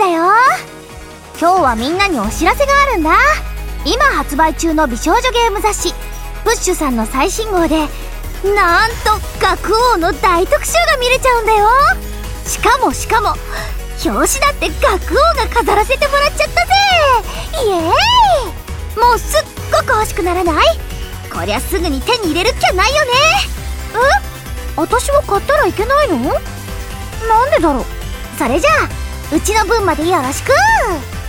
だよ。今日はみんなにお知らせがあるんだ。今発売中の美少女ゲーム雑誌プッシュさんの最新号で、なんと学王の大特集が見れちゃうんだよ。しかも表紙だって学王が飾らせてもらっちゃったぜ。イエーイ。もうすっごく欲しくならない？こりゃすぐに手に入れるっきゃないよね。私は買ったらいけないの？なんでだろう。それじゃあうちの分までよろしく。